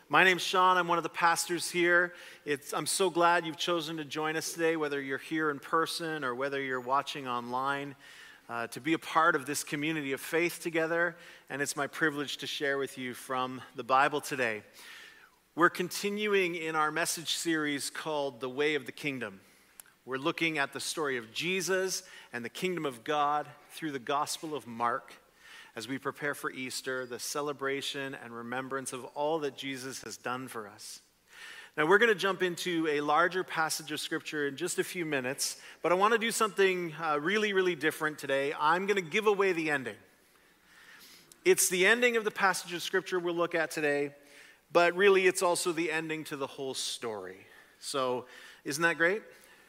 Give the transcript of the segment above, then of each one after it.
My name's Sean. I'm one of the pastors here. I'm so glad you've chosen to join us today, whether you're here in person or whether you're watching online, to be a part of this community of faith together. And it's my privilege to share with you from the Bible today. We're continuing in our message series called The Way of the Kingdom. We're looking at the story of Jesus and the kingdom of God through the Gospel of Mark, as we prepare for Easter, the celebration and remembrance of all that Jesus has done for us. Now, we're going to jump into a larger passage of Scripture in just a few minutes, but I want to do something really different today. I'm going to give away the ending. It's the ending of the passage of Scripture we'll look at today, but really it's also the ending to the whole story. So, isn't that great?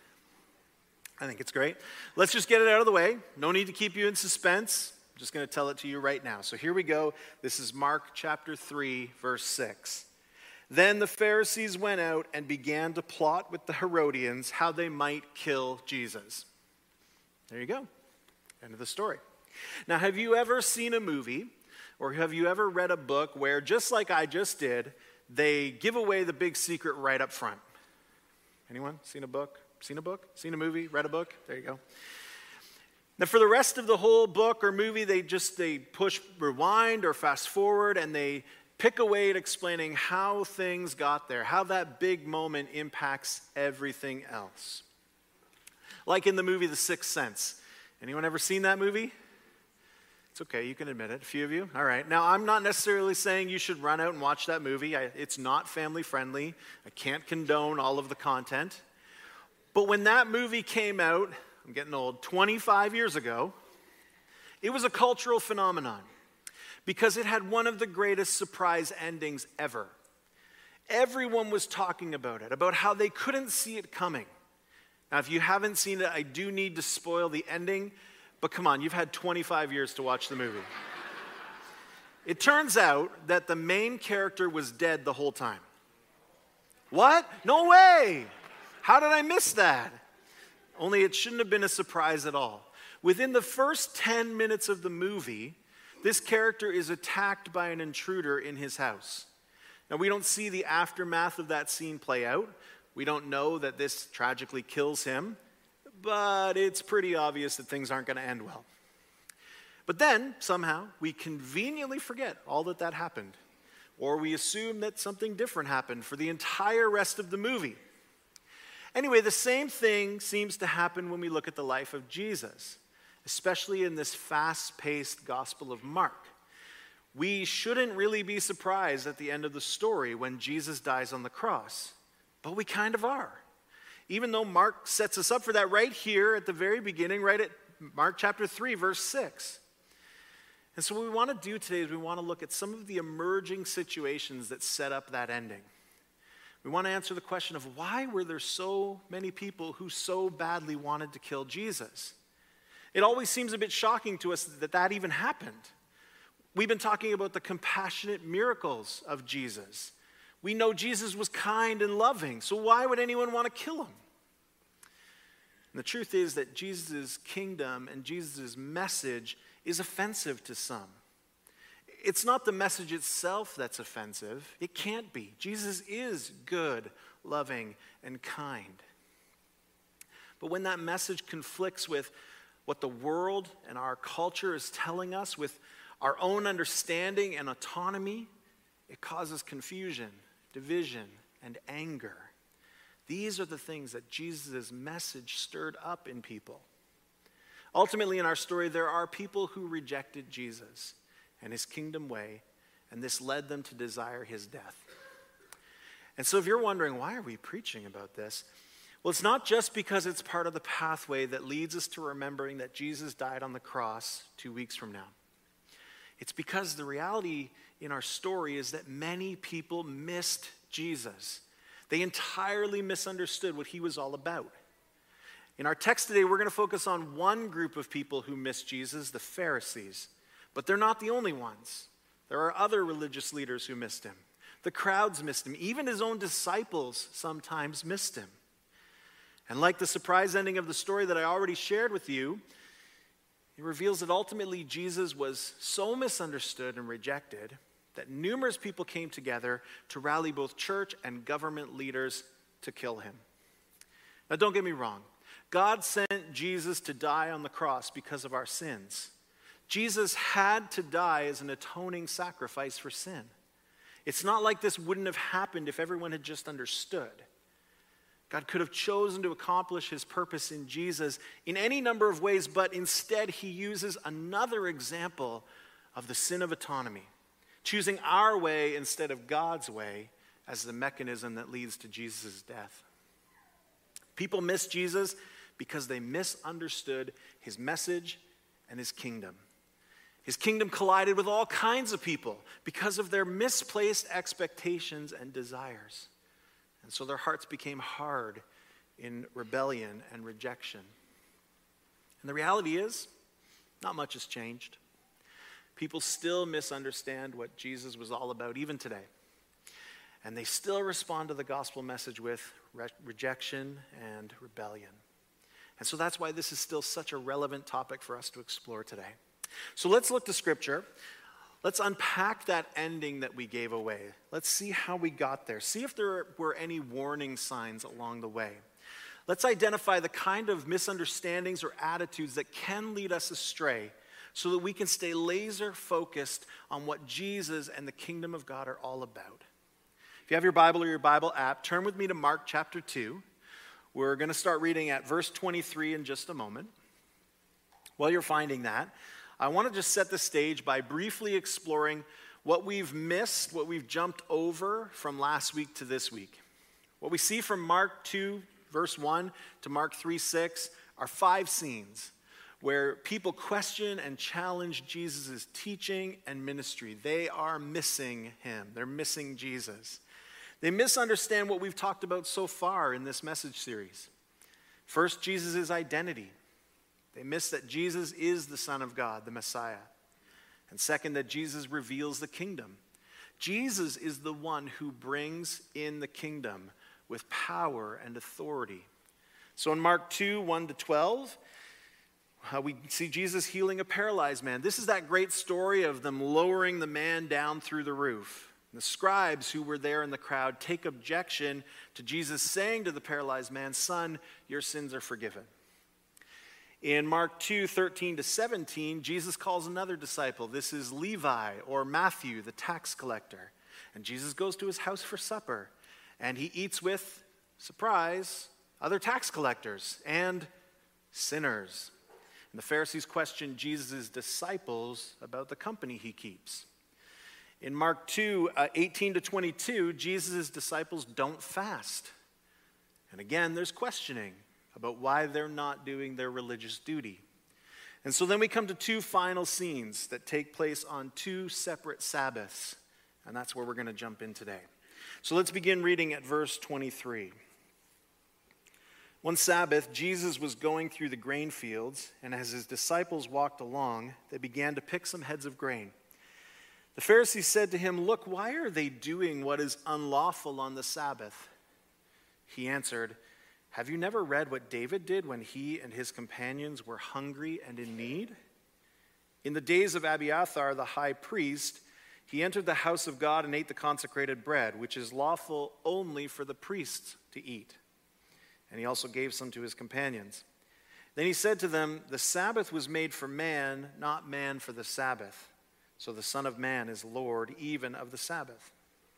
I think it's great. Let's just get it out of the way. No need to keep you in suspense. I'm just going to tell it to you right now. So here we go. This is Mark chapter 3, verse 6. Then the Pharisees went out and began to plot with the Herodians how they might kill Jesus. There you go. End of the story. Now, have you ever seen a movie or have you ever read a book where, just like I just did, they give away the big secret right up front? Anyone seen a book? Seen a book? Seen a movie? Read a book? There you go. Now, for the rest of the whole book or movie, they push rewind or fast forward, and they pick away at explaining how things got there, how that big moment impacts everything else. Like in the movie The Sixth Sense. Anyone ever seen that movie? It's okay, you can admit it, a few of you. All right, now I'm not necessarily saying you should run out and watch that movie. It's not family friendly. I can't condone all of the content. But when that movie came out, I'm getting old, 25 years ago, it was a cultural phenomenon because it had one of the greatest surprise endings ever. Everyone was talking about it, about how they couldn't see it coming. Now, if you haven't seen it, I do need to spoil the ending, but come on, you've had 25 years to watch the movie. It turns out that the main character was dead the whole time. What? No way! How did I miss that? Only it shouldn't have been a surprise at all. Within the first 10 minutes of the movie, this character is attacked by an intruder in his house. Now, we don't see the aftermath of that scene play out. We don't know that this tragically kills him, but it's pretty obvious that things aren't going to end well. But then, somehow, we conveniently forget all that happened, or we assume that something different happened for the entire rest of the movie. Anyway, the same thing seems to happen when we look at the life of Jesus, especially in this fast-paced Gospel of Mark. We shouldn't really be surprised at the end of the story when Jesus dies on the cross, but we kind of are. Even though Mark sets us up for that right here at the very beginning, right at Mark chapter 3, verse 6. And so what we want to do today is we want to look at some of the emerging situations that set up that ending. We want to answer the question of why were there so many people who so badly wanted to kill Jesus? It always seems a bit shocking to us that even happened. We've been talking about the compassionate miracles of Jesus. We know Jesus was kind and loving, so why would anyone want to kill him? And the truth is that Jesus' kingdom and Jesus' message is offensive to some. It's not the message itself that's offensive. It can't be. Jesus is good, loving, and kind. But when that message conflicts with what the world and our culture is telling us, with our own understanding and autonomy, it causes confusion, division, and anger. These are the things that Jesus' message stirred up in people. Ultimately, in our story, there are people who rejected Jesus and his kingdom way, and this led them to desire his death. And so if you're wondering, why are we preaching about this? Well, it's not just because it's part of the pathway that leads us to remembering that Jesus died on the cross 2 weeks from now. It's because the reality in our story is that many people missed Jesus. They entirely misunderstood what he was all about. In our text today, we're going to focus on one group of people who missed Jesus, the Pharisees. But they're not the only ones. There are other religious leaders who missed him. The crowds missed him. Even his own disciples sometimes missed him. And like the surprise ending of the story that I already shared with you, it reveals that ultimately Jesus was so misunderstood and rejected that numerous people came together to rally both church and government leaders to kill him. Now, don't get me wrong. God sent Jesus to die on the cross because of our sins. Jesus had to die as an atoning sacrifice for sin. It's not like this wouldn't have happened if everyone had just understood. God could have chosen to accomplish his purpose in Jesus in any number of ways, but instead he uses another example of the sin of autonomy, choosing our way instead of God's way as the mechanism that leads to Jesus' death. People miss Jesus because they misunderstood his message and his kingdom. His kingdom collided with all kinds of people because of their misplaced expectations and desires. And so their hearts became hard in rebellion and rejection. And the reality is, not much has changed. People still misunderstand what Jesus was all about, even today. And they still respond to the gospel message with rejection and rebellion. And so that's why this is still such a relevant topic for us to explore today. So let's look to Scripture. Let's unpack that ending that we gave away. Let's see how we got there. See if there were any warning signs along the way. Let's identify the kind of misunderstandings or attitudes that can lead us astray so that we can stay laser focused on what Jesus and the kingdom of God are all about. If you have your Bible or your Bible app, turn with me to Mark chapter 2. We're going to start reading at verse 23 in just a moment. While you're finding that, I want to just set the stage by briefly exploring what we've missed, what we've jumped over from last week to this week. What we see from Mark 2, verse 1 to Mark 3:6 are 5 scenes where people question and challenge Jesus' teaching and ministry. They are missing him. They're missing Jesus. They misunderstand what we've talked about so far in this message series. First, Jesus' identity. They miss that Jesus is the Son of God, the Messiah. And second, that Jesus reveals the kingdom. Jesus is the one who brings in the kingdom with power and authority. So in Mark 2, 1 to 12, we see Jesus healing a paralyzed man. This is that great story of them lowering the man down through the roof. The scribes who were there in the crowd take objection to Jesus saying to the paralyzed man, "Son, your sins are forgiven." In Mark 2, 13 to 17, Jesus calls another disciple. This is Levi, or Matthew, the tax collector. And Jesus goes to his house for supper. And he eats with, surprise, other tax collectors and sinners. And the Pharisees question Jesus' disciples about the company he keeps. In Mark 2, 18 to 22, Jesus' disciples don't fast. And again, there's questioning about why they're not doing their religious duty. And so then we come to 2 final scenes that take place on 2 separate Sabbaths. And that's where we're going to jump in today. So let's begin reading at verse 23. One Sabbath, Jesus was going through the grain fields, and as his disciples walked along, they began to pick some heads of grain. The Pharisees said to him, "Look, why are they doing what is unlawful on the Sabbath?" He answered, "Have you never read what David did when he and his companions were hungry and in need? In the days of Abiathar, the high priest, he entered the house of God and ate the consecrated bread, which is lawful only for the priests to eat. And he also gave some to his companions. Then he said to them, 'The Sabbath was made for man, not man for the Sabbath. So the Son of Man is Lord even of the Sabbath.'"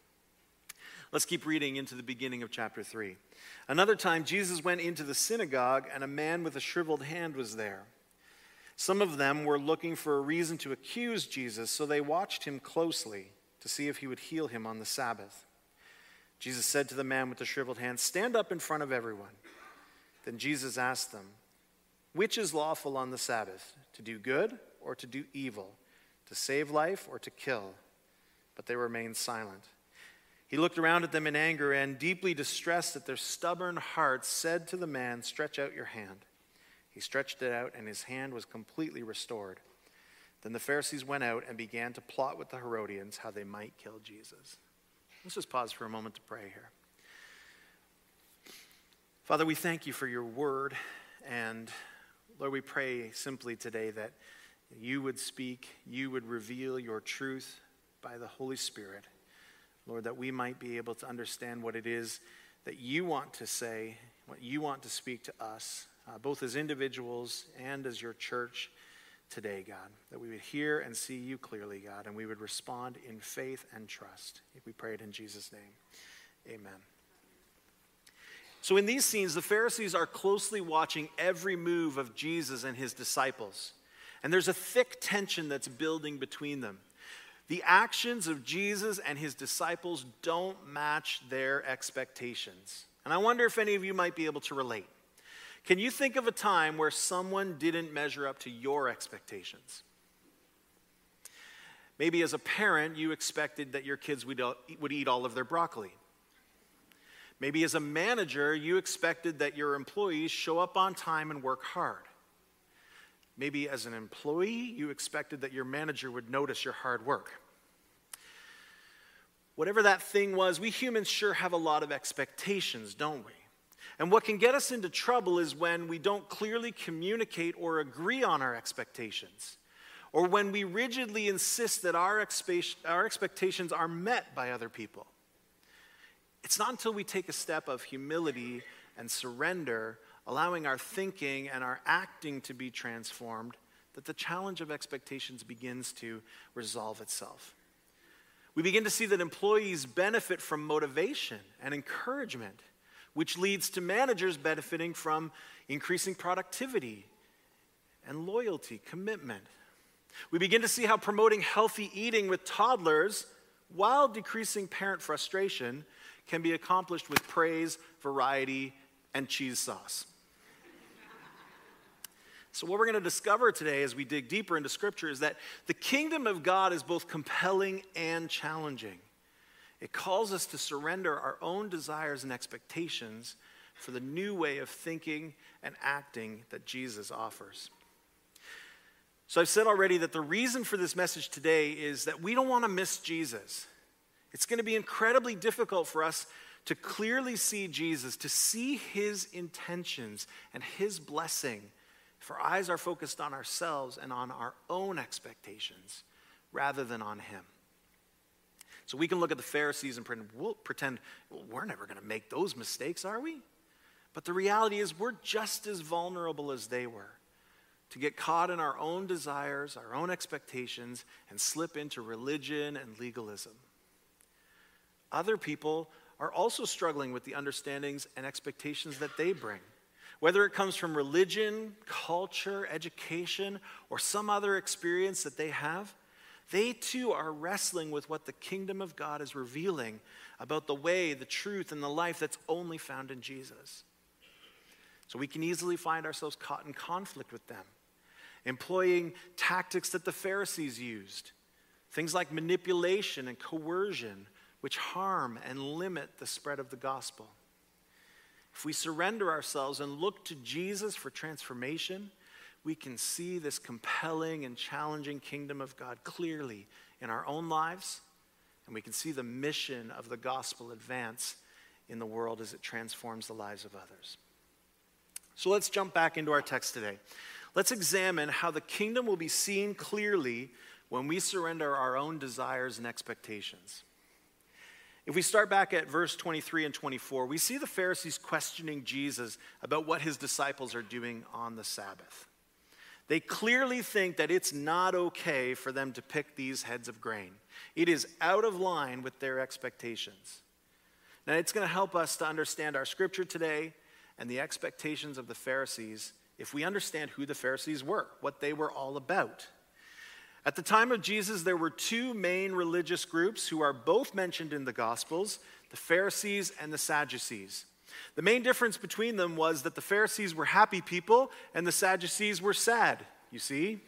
Let's keep reading into the beginning of chapter 3. Another time, Jesus went into the synagogue, and a man with a shriveled hand was there. Some of them were looking for a reason to accuse Jesus, so they watched him closely to see if he would heal him on the Sabbath. Jesus said to the man with the shriveled hand, "Stand up in front of everyone." Then Jesus asked them, "Which is lawful on the Sabbath, to do good or to do evil, to save life or to kill?" But they remained silent. He looked around at them in anger and, deeply distressed at their stubborn hearts, said to the man, "Stretch out your hand." He stretched it out, and his hand was completely restored. Then the Pharisees went out and began to plot with the Herodians how they might kill Jesus. Let's just pause for a moment to pray here. Father, we thank you for your word, and Lord, we pray simply today that you would speak, you would reveal your truth by the Holy Spirit, Lord, that we might be able to understand what it is that you want to say, what you want to speak to us, both as individuals and as your church today, God, that we would hear and see you clearly, God, and we would respond in faith and trust. We pray it in Jesus' name. Amen. So in these scenes, the Pharisees are closely watching every move of Jesus and his disciples. And there's a thick tension that's building between them. The actions of Jesus and his disciples don't match their expectations. And I wonder if any of you might be able to relate. Can you think of a time where someone didn't measure up to your expectations? Maybe as a parent, you expected that your kids would eat all of their broccoli. Maybe as a manager, you expected that your employees show up on time and work hard. Maybe as an employee, you expected that your manager would notice your hard work. Whatever that thing was, we humans sure have a lot of expectations, don't we? And what can get us into trouble is when we don't clearly communicate or agree on our expectations, or when we rigidly insist that our expectations are met by other people. It's not until we take a step of humility and surrender, allowing our thinking and our acting to be transformed, that the challenge of expectations begins to resolve itself. We begin to see that employees benefit from motivation and encouragement, which leads to managers benefiting from increasing productivity and loyalty, commitment. We begin to see how promoting healthy eating with toddlers while decreasing parent frustration can be accomplished with praise, variety, and cheese sauce. So what we're going to discover today as we dig deeper into Scripture is that the kingdom of God is both compelling and challenging. It calls us to surrender our own desires and expectations for the new way of thinking and acting that Jesus offers. So I've said already that the reason for this message today is that we don't want to miss Jesus. It's going to be incredibly difficult for us to clearly see Jesus, to see his intentions and his blessing if our eyes are focused on ourselves and on our own expectations rather than on him. So we can look at the Pharisees and pretend we're never going to make those mistakes, are we? But the reality is we're just as vulnerable as they were to get caught in our own desires, our own expectations, and slip into religion and legalism. Other people are also struggling with the understandings and expectations that they bring. Whether it comes from religion, culture, education, or some other experience that they have, they too are wrestling with what the kingdom of God is revealing about the way, the truth, and the life that's only found in Jesus. So we can easily find ourselves caught in conflict with them, employing tactics that the Pharisees used, things like manipulation and coercion, which harm and limit the spread of the gospel. If we surrender ourselves and look to Jesus for transformation, we can see this compelling and challenging kingdom of God clearly in our own lives, and we can see the mission of the gospel advance in the world as it transforms the lives of others. So let's jump back into our text today. Let's examine how the kingdom will be seen clearly when we surrender our own desires and expectations. If we start back at verse 23 and 24, we see the Pharisees questioning Jesus about what his disciples are doing on the Sabbath. They clearly think that it's not okay for them to pick these heads of grain. It is out of line with their expectations. Now, it's going to help us to understand our scripture today and the expectations of the Pharisees if we understand who the Pharisees were, what they were all about. At the time of Jesus, there were two main religious groups who are both mentioned in the Gospels, the Pharisees and the Sadducees. The main difference between them was that the Pharisees were happy people and the Sadducees were sad, you see?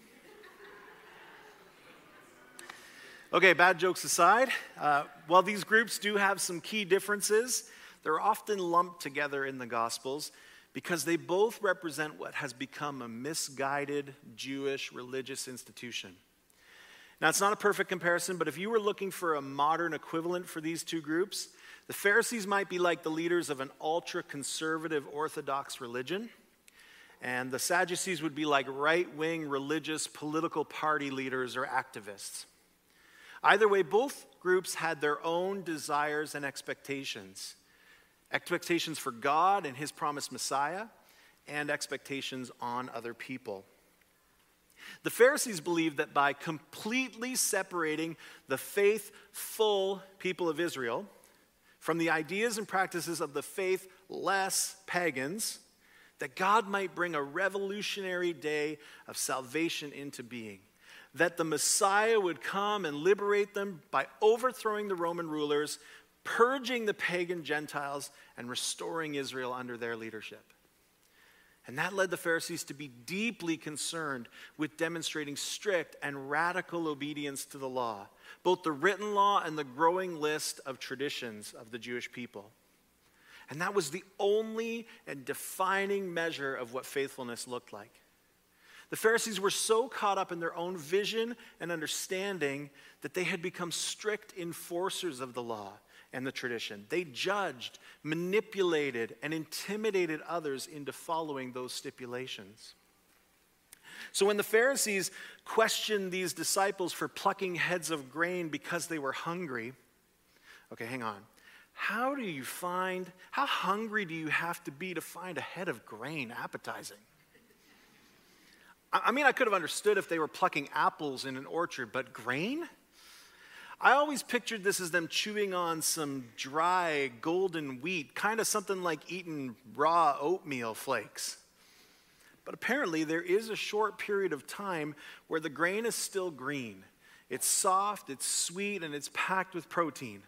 Okay, bad jokes aside, while these groups do have some key differences, they're often lumped together in the Gospels because they both represent what has become a misguided Jewish religious institution. Now, it's not a perfect comparison, but if you were looking for a modern equivalent for these two groups, the Pharisees might be like the leaders of an ultra-conservative Orthodox religion, and the Sadducees would be like right-wing religious political party leaders or activists. Either way, both groups had their own desires and expectations. Expectations for God and his promised Messiah, and expectations on other people. The Pharisees believed that by completely separating the faithful people of Israel from the ideas and practices of the faithless pagans, that God might bring a revolutionary day of salvation into being. That the Messiah would come and liberate them by overthrowing the Roman rulers, purging the pagan Gentiles, and restoring Israel under their leadership. And that led the Pharisees to be deeply concerned with demonstrating strict and radical obedience to the law, both the written law and the growing list of traditions of the Jewish people. And that was the only and defining measure of what faithfulness looked like. The Pharisees were so caught up in their own vision and understanding that they had become strict enforcers of the law and the tradition. They judged, manipulated, and intimidated others into following those stipulations. So when the Pharisees questioned these disciples for plucking heads of grain because they were hungry, okay, hang on. How hungry do you have to be to find a head of grain appetizing? I mean, I could have understood if they were plucking apples in an orchard, but grain? I always pictured this as them chewing on some dry golden wheat, kind of something like eating raw oatmeal flakes. But apparently there is a short period of time where the grain is still green. It's soft, it's sweet, and it's packed with protein.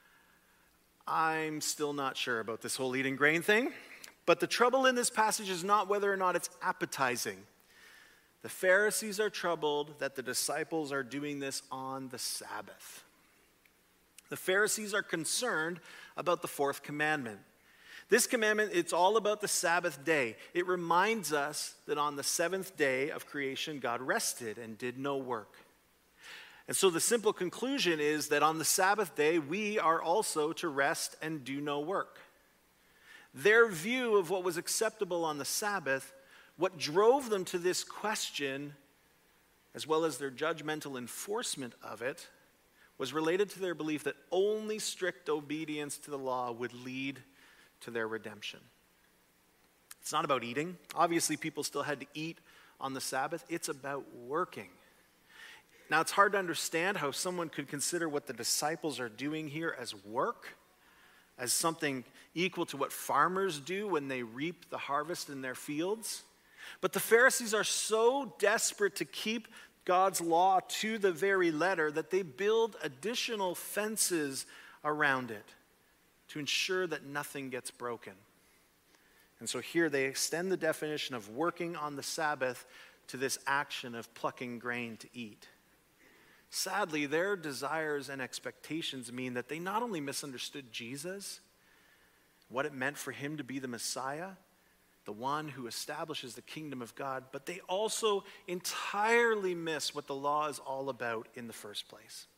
I'm still not sure about this whole eating grain thing, but the trouble in this passage is not whether or not it's appetizing. The Pharisees are troubled that the disciples are doing this on the Sabbath. The Pharisees are concerned about the fourth commandment. This commandment, it's all about the Sabbath day. It reminds us that on the seventh day of creation, God rested and did no work. And so the simple conclusion is that on the Sabbath day, we are also to rest and do no work. Their view of what was acceptable on the Sabbath, what drove them to this question, as well as their judgmental enforcement of it, was related to their belief that only strict obedience to the law would lead to their redemption. It's not about eating. Obviously, people still had to eat on the Sabbath. It's about working. Now, it's hard to understand how someone could consider what the disciples are doing here as work, as something equal to what farmers do when they reap the harvest in their fields. But the Pharisees are so desperate to keep God's law to the very letter that they build additional fences around it to ensure that nothing gets broken. And so here they extend the definition of working on the Sabbath to this action of plucking grain to eat. Sadly, their desires and expectations mean that they not only misunderstood Jesus, what it meant for him to be the Messiah, the one who establishes the kingdom of God, but they also entirely miss what the law is all about in the first place.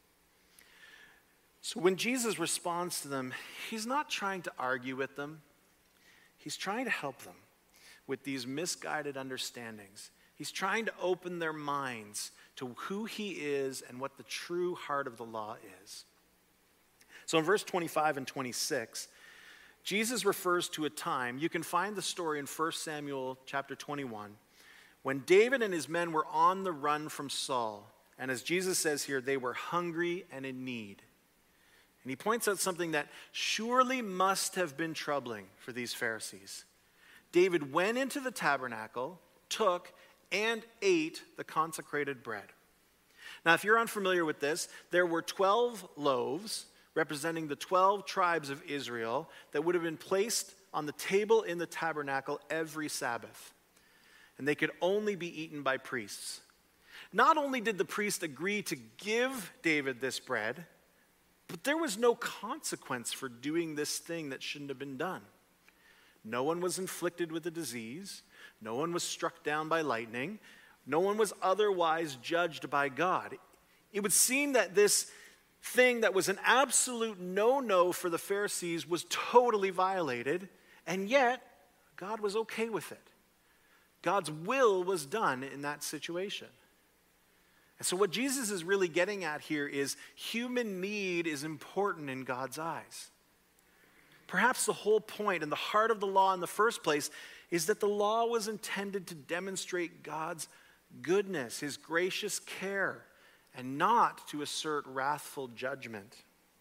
So when Jesus responds to them, he's not trying to argue with them. He's trying to help them with these misguided understandings. He's trying to open their minds to who he is and what the true heart of the law is. So in verse 25 and 26, Jesus refers to a time, you can find the story in 1 Samuel chapter 21, when David and his men were on the run from Saul. And as Jesus says here, they were hungry and in need. And he points out something that surely must have been troubling for these Pharisees. David went into the tabernacle, took and ate the consecrated bread. Now, if you're unfamiliar with this, there were 12 loaves representing the 12 tribes of Israel that would have been placed on the table in the tabernacle every Sabbath. And they could only be eaten by priests. Not only did the priest agree to give David this bread, but there was no consequence for doing this thing that shouldn't have been done. No one was inflicted with a disease. No one was struck down by lightning. No one was otherwise judged by God. It would seem that this thing that was an absolute no-no for the Pharisees was totally violated, and yet God was okay with it. God's will was done in that situation. And so what Jesus is really getting at here is human need is important in God's eyes. Perhaps the whole point and the heart of the law in the first place is that the law was intended to demonstrate God's goodness, his gracious care, and not to assert wrathful judgment.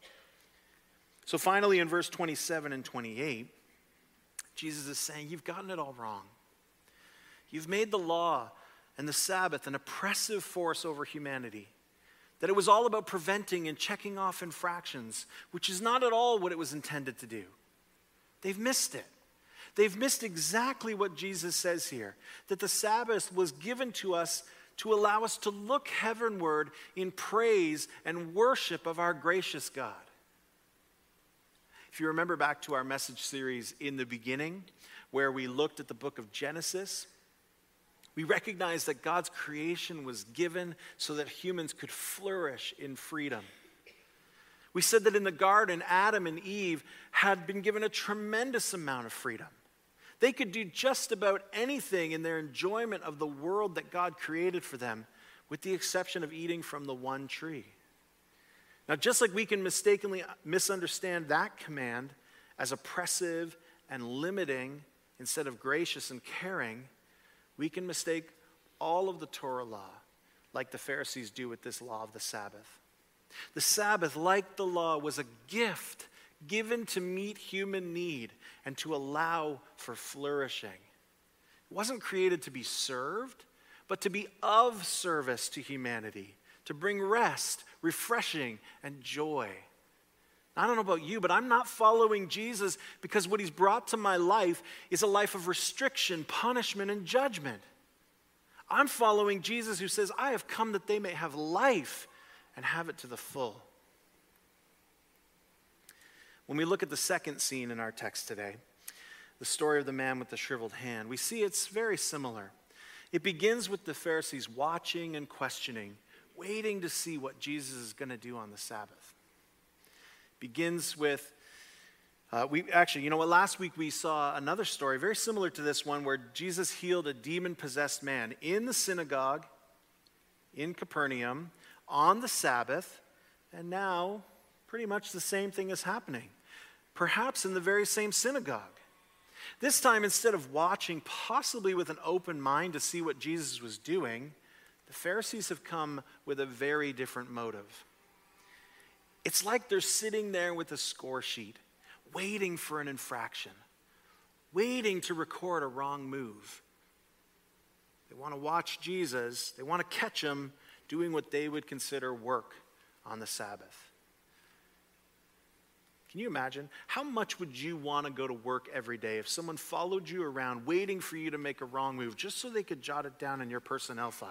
So finally, in verse 27 and 28, Jesus is saying, you've gotten it all wrong. You've made the law and the Sabbath an oppressive force over humanity. That it was all about preventing and checking off infractions, which is not at all what it was intended to do. They've missed it. They've missed exactly what Jesus says here, that the Sabbath was given to us to allow us to look heavenward in praise and worship of our gracious God. If you remember back to our message series in the beginning, where we looked at the book of Genesis, we recognized that God's creation was given so that humans could flourish in freedom. We said that in the garden, Adam and Eve had been given a tremendous amount of freedom. They could do just about anything in their enjoyment of the world that God created for them, with the exception of eating from the one tree. Now, just like we can mistakenly misunderstand that command as oppressive and limiting instead of gracious and caring, we can mistake all of the Torah law like the Pharisees do with this law of the Sabbath. The Sabbath, like the law, was a gift given to meet human need and to allow for flourishing. It wasn't created to be served, but to be of service to humanity, to bring rest, refreshing, and joy. I don't know about you, but I'm not following Jesus because what he's brought to my life is a life of restriction, punishment, and judgment. I'm following Jesus who says, I have come that they may have life and have it to the full. When we look at the second scene in our text today, the story of the man with the shriveled hand, we see it's very similar. It begins with the Pharisees watching and questioning, waiting to see what Jesus is going to do on the Sabbath. Begins with, last week we saw another story very similar to this one where Jesus healed a demon-possessed man in the synagogue in Capernaum on the Sabbath, and now pretty much the same thing is happening, perhaps in the very same synagogue. This time, instead of watching, possibly with an open mind to see what Jesus was doing, the Pharisees have come with a very different motive. It's like they're sitting there with a score sheet, waiting for an infraction, waiting to record a wrong move. They want to watch Jesus. They want to catch him doing what they would consider work on the Sabbath. Can you imagine? How much would you want to go to work every day if someone followed you around waiting for you to make a wrong move just so they could jot it down in your personnel file?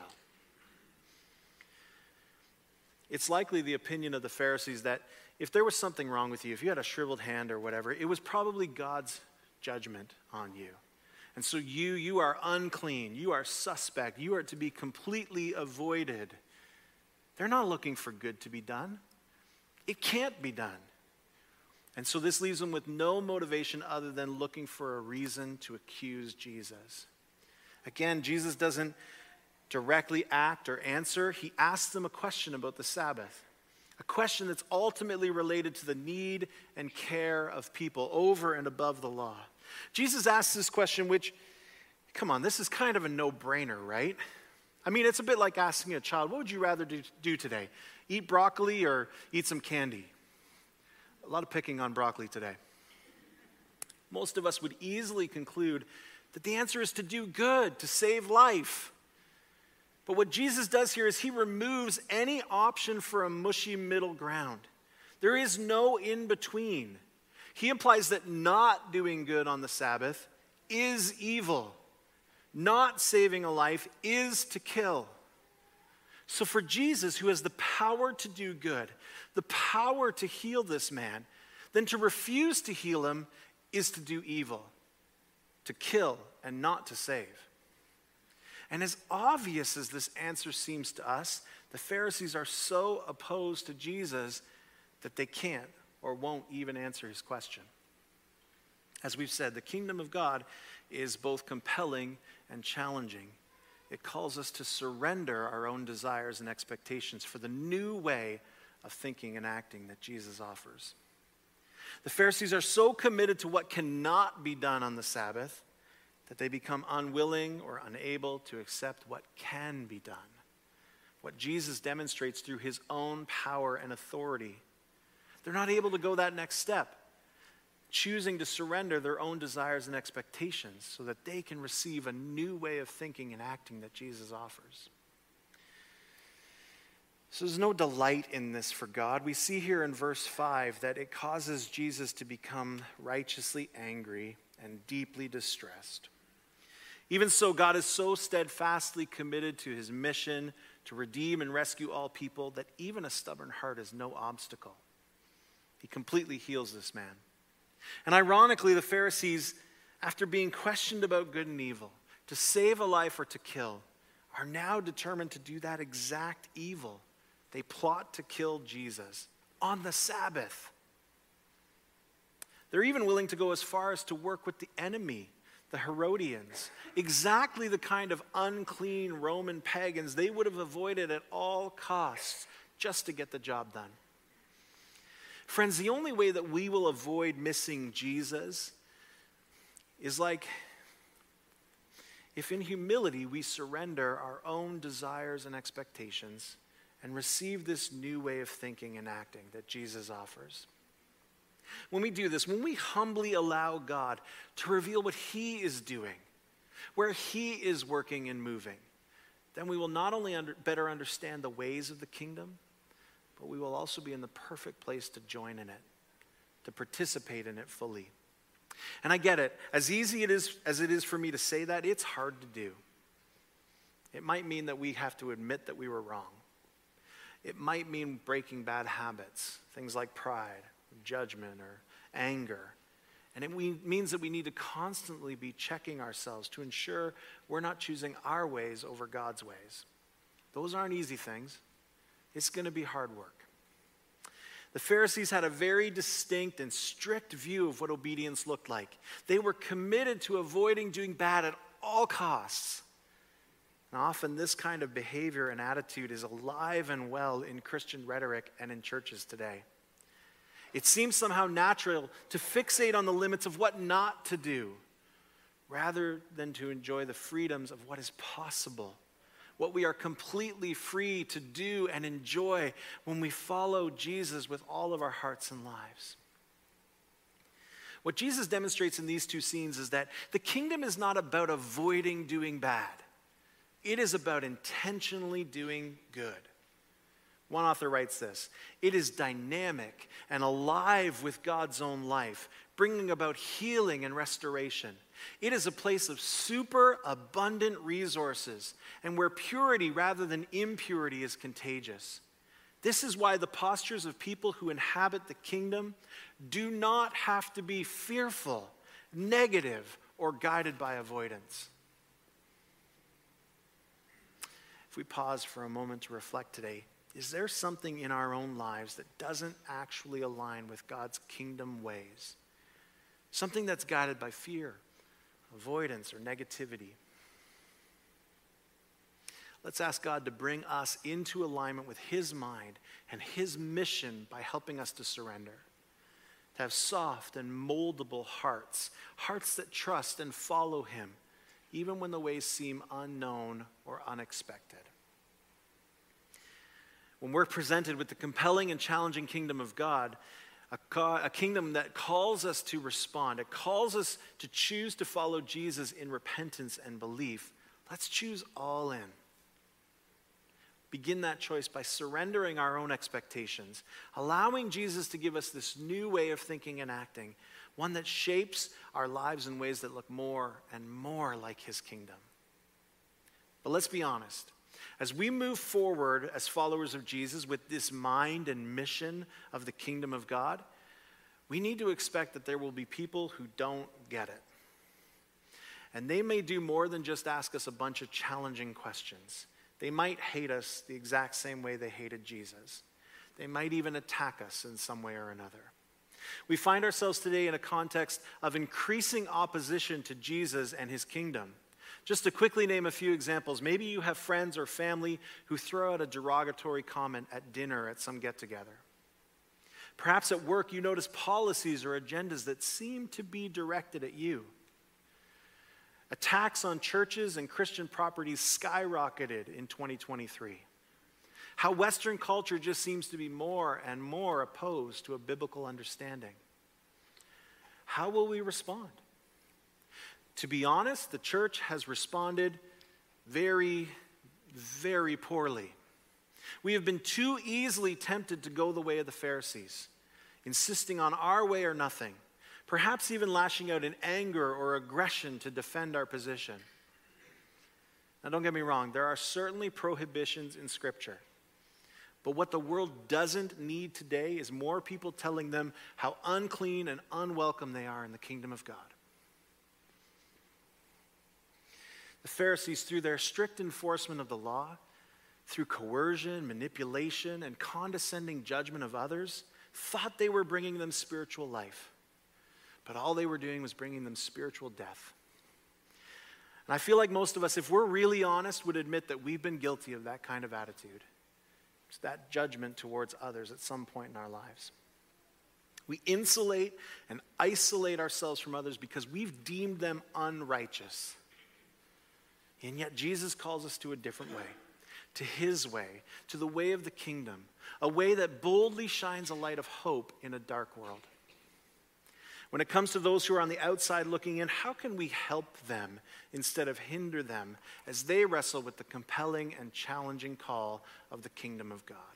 It's likely the opinion of the Pharisees that if there was something wrong with you, if you had a shriveled hand or whatever, it was probably God's judgment on you. And so you are unclean, you are suspect, you are to be completely avoided. They're not looking for good to be done. It can't be done. And so this leaves them with no motivation other than looking for a reason to accuse Jesus. Again, Jesus doesn't directly act or answer. He asks them a question about the Sabbath, a question that's ultimately related to the need and care of people over and above the law. Jesus asks this question, which, come on, this is kind of a no-brainer, right? I mean, it's a bit like asking a child, what would you rather do today? Eat broccoli or eat some candy? A lot of picking on broccoli today. Most of us would easily conclude that the answer is to do good, to save life. But what Jesus does here is he removes any option for a mushy middle ground. There is no in-between. He implies that not doing good on the Sabbath is evil. Not saving a life is to kill. So for Jesus, who has the power to do good, the power to heal this man, then to refuse to heal him is to do evil, to kill and not to save. And as obvious as this answer seems to us, the Pharisees are so opposed to Jesus that they can't or won't even answer his question. As we've said, the kingdom of God is both compelling and challenging. it calls us to surrender our own desires and expectations for the new way of thinking and acting that Jesus offers. The Pharisees are so committed to what cannot be done on the Sabbath that they become unwilling or unable to accept what can be done, what Jesus demonstrates through his own power and authority. They're not able to go that next step, choosing to surrender their own desires and expectations so that they can receive a new way of thinking and acting that Jesus offers. So there's no delight in this for God. We see here in verse 5 that it causes Jesus to become righteously angry and deeply distressed. Even so, God is so steadfastly committed to his mission to redeem and rescue all people that even a stubborn heart is no obstacle. He completely heals this man. And ironically, the Pharisees, after being questioned about good and evil, to save a life or to kill, are now determined to do that exact evil. They plot to kill Jesus on the Sabbath. They're even willing to go as far as to work with the enemy, the Herodians, exactly the kind of unclean Roman pagans they would have avoided at all costs just to get the job done. Friends, the only way that we will avoid missing Jesus is like if in humility we surrender our own desires and expectations and receive this new way of thinking and acting that Jesus offers. When we do this, when we humbly allow God to reveal what he is doing, where he is working and moving, then we will not only better understand the ways of the kingdom, but we will also be in the perfect place to join in it, to participate in it fully. And I get it. As easy as it is for me to say that, it's hard to do. It might mean that we have to admit that we were wrong. It might mean breaking bad habits, things like pride, judgment, or anger. And it means that we need to constantly be checking ourselves to ensure we're not choosing our ways over God's ways. Those aren't easy things. It's going to be hard work. The Pharisees had a very distinct and strict view of what obedience looked like. They were committed to avoiding doing bad at all costs. And often this kind of behavior and attitude is alive and well in Christian rhetoric and in churches today. It seems somehow natural to fixate on the limits of what not to do, rather than to enjoy the freedoms of what is possible, what we are completely free to do and enjoy when we follow Jesus with all of our hearts and lives. What Jesus demonstrates in these two scenes is that the kingdom is not about avoiding doing bad. It is about intentionally doing good. One author writes this: it is dynamic and alive with God's own life, bringing about healing and restoration. It is a place of super abundant resources and where purity rather than impurity is contagious. This is why the postures of people who inhabit the kingdom do not have to be fearful, negative, or guided by avoidance. If we pause for a moment to reflect today, is there something in our own lives that doesn't actually align with God's kingdom ways? Something that's guided by fear, avoidance, or negativity? Let's ask God to bring us into alignment with his mind and his mission by helping us to surrender, to have soft and moldable hearts, hearts that trust and follow him, even when the ways seem unknown or unexpected. When we're presented with the compelling and challenging kingdom of God, a kingdom that calls us to respond, it calls us to choose to follow Jesus in repentance and belief, let's choose all in. Begin that choice by surrendering our own expectations, allowing Jesus to give us this new way of thinking and acting, one that shapes our lives in ways that look more and more like his kingdom. But let's be honest. As we move forward as followers of Jesus with this mind and mission of the kingdom of God, we need to expect that there will be people who don't get it. And they may do more than just ask us a bunch of challenging questions. They might hate us the exact same way they hated Jesus. They might even attack us in some way or another. We find ourselves today in a context of increasing opposition to Jesus and his kingdom, Just to quickly name a few examples, maybe you have friends or family who throw out a derogatory comment at dinner at some get-together. Perhaps at work you notice policies or agendas that seem to be directed at you. Attacks on churches and Christian properties skyrocketed in 2023. How Western culture just seems to be more and more opposed to a biblical understanding. How will we respond? To be honest, the church has responded very, very poorly. We have been too easily tempted to go the way of the Pharisees, insisting on our way or nothing, perhaps even lashing out in anger or aggression to defend our position. Now, don't get me wrong, there are certainly prohibitions in Scripture. But what the world doesn't need today is more people telling them how unclean and unwelcome they are in the kingdom of God. The Pharisees, through their strict enforcement of the law, through coercion, manipulation, and condescending judgment of others, thought they were bringing them spiritual life. But all they were doing was bringing them spiritual death. And I feel like most of us, if we're really honest, would admit that we've been guilty of that kind of attitude. It's that judgment towards others at some point in our lives. We insulate and isolate ourselves from others because we've deemed them unrighteous. And yet Jesus calls us to a different way, to his way, to the way of the kingdom, a way that boldly shines a light of hope in a dark world. When it comes to those who are on the outside looking in, how can we help them instead of hinder them as they wrestle with the compelling and challenging call of the kingdom of God?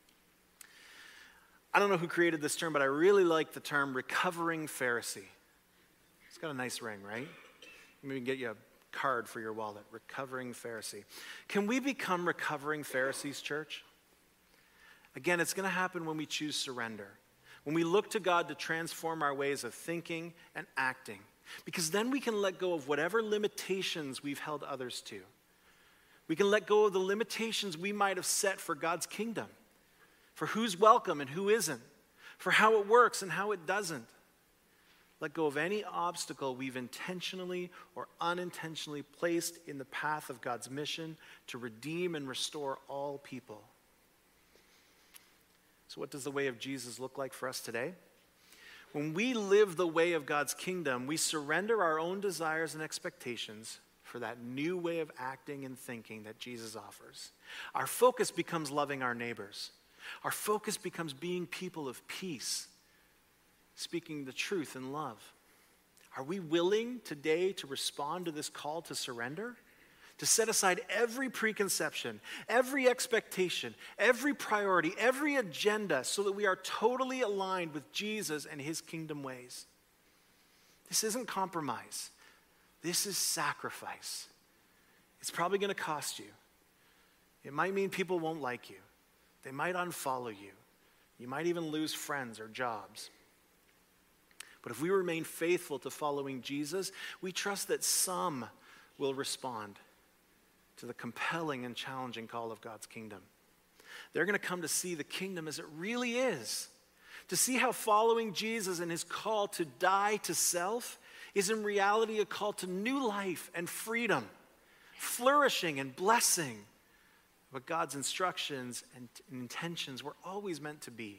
I don't know who created this term, but I really like the term recovering Pharisee. It's got a nice ring, right? Maybe we can get you a card for your wallet, recovering Pharisee. Can we become recovering Pharisees, church? Again, it's going to happen when we choose surrender. When we look to God to transform our ways of thinking and acting, because then we can let go of whatever limitations we've held others to. We can let go of the limitations we might have set for God's kingdom, for who's welcome and who isn't, for how it works and how it doesn't. Let go of any obstacle we've intentionally or unintentionally placed in the path of God's mission to redeem and restore all people. So what does the way of Jesus look like for us today? When we live the way of God's kingdom, we surrender our own desires and expectations for that new way of acting and thinking that Jesus offers. Our focus becomes loving our neighbors. Our focus becomes being people of peace, speaking the truth in love. Are we willing today to respond to this call to surrender? To set aside every preconception, every expectation, every priority, every agenda so that we are totally aligned with Jesus and his kingdom ways. This isn't compromise. This is sacrifice. It's probably going to cost you. It might mean people won't like you. They might unfollow you. You might even lose friends or jobs. But if we remain faithful to following Jesus, we trust that some will respond to the compelling and challenging call of God's kingdom. They're going to come to see the kingdom as it really is, to see how following Jesus and his call to die to self is in reality a call to new life and freedom, flourishing and blessing, what God's instructions and intentions were always meant to be.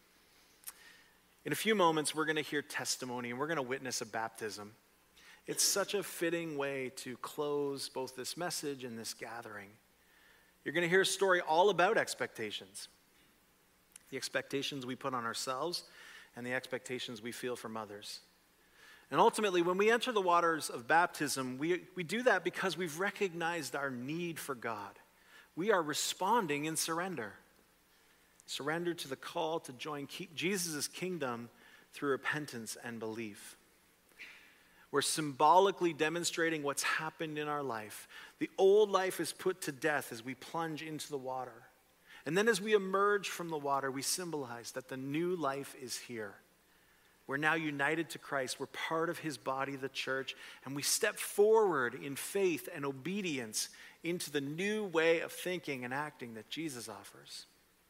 In a few moments, we're going to hear testimony and we're going to witness a baptism. It's such a fitting way to close both this message and this gathering. You're going to hear a story all about expectations. The expectations we put on ourselves and the expectations we feel from others. And ultimately, when we enter the waters of baptism, we do that because we've recognized our need for God. We are responding in surrender. Surrender to the call to join Jesus' kingdom through repentance and belief. We're symbolically demonstrating what's happened in our life. The old life is put to death as we plunge into the water. And then as we emerge from the water, we symbolize that the new life is here. We're now united to Christ. We're part of his body, the church, and we step forward in faith and obedience into the new way of thinking and acting that Jesus offers.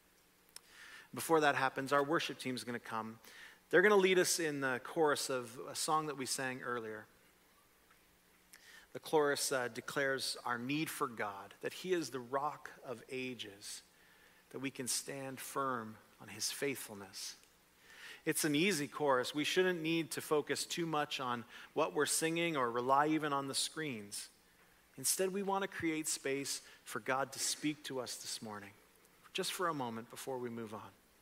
Before that happens, our worship team is going to come. They're going to lead us in the chorus of a song that we sang earlier. The chorus declares our need for God, that he is the rock of ages, that we can stand firm on his faithfulness. It's an easy chorus. We shouldn't need to focus too much on what we're singing or rely even on the screens. Instead, we want to create space for God to speak to us this morning, just for a moment before we move on.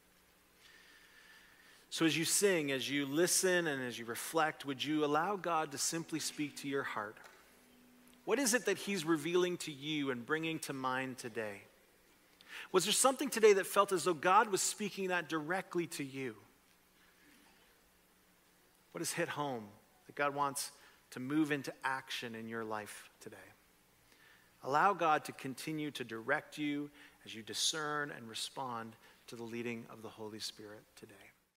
So as you sing, as you listen, and as you reflect, would you allow God to simply speak to your heart? What is it that he's revealing to you and bringing to mind today? Was there something today that felt as though God was speaking that directly to you? What has hit home that God wants to move into action in your life today? Allow God to continue to direct you as you discern and respond to the leading of the Holy Spirit today.